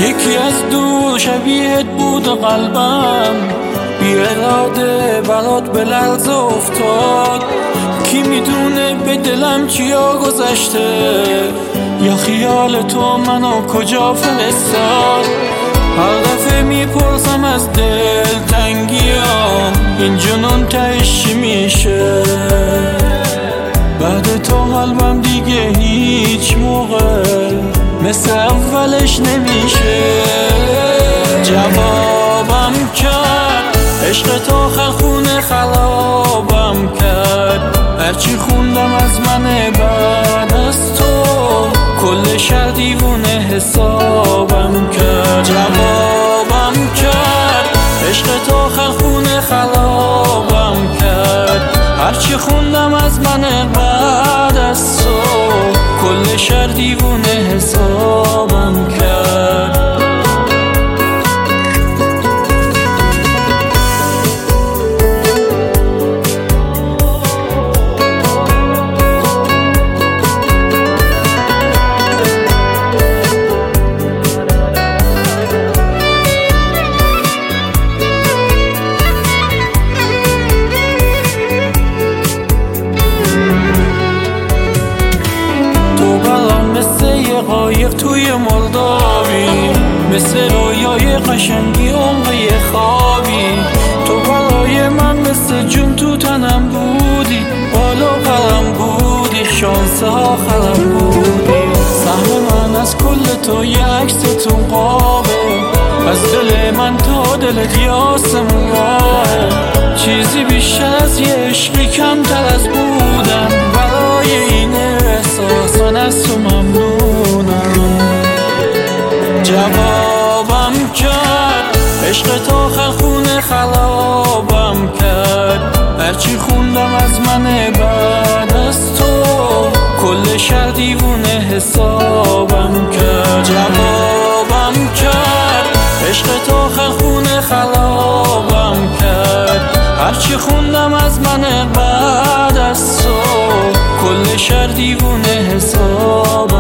یکی از دور شبیهت بود قلبم، بی اراده برات به لرز افتاد. کی میدونه به دلم چیا گذشته، یا خیال تو منو کجا فرستاد. هر دفعه میپرسم از دل تنگیام، این جنون تهش چی میشه؟ بعد تو قلبم دیگه هیچ موقع مثل اولش نمیشه. جوابم کرد عشق تو آخر خونه خرابم کرد. هرچی خوندم از من بعد از تو، کل شهر دیوونه حسابم کرد. جوابم کرد عشق تو آخر خونه خرابم کرد. هرچی خوندم از من بعد از تو، کل شهر دیوونه حسابم کرد. قایق توی مردابی، مثل رویای قشنگی عمقی خوابی. تو برای من مثل جون تو تنم بودی، بالا پرم بودی، شانس آخرم بودی. سهم من از کل تو یه عکس تو قابه، از دل من تا دلت یاسمون راهه. چیزی بیشتر از یه عشقی کمتر از بودن، برای این احساس من از تو ممنونم. جوابم کرد عشق تو آخر خونه خرابم کرد. هرچی خوندم از من بعد از تو، کل شهر دیوونه حسابم کرد. جوابم کرد عشق تو آخر خونه خرابم کرد. هرچی خوندم از من بعد از تو، کل شهر دیوونه حسابم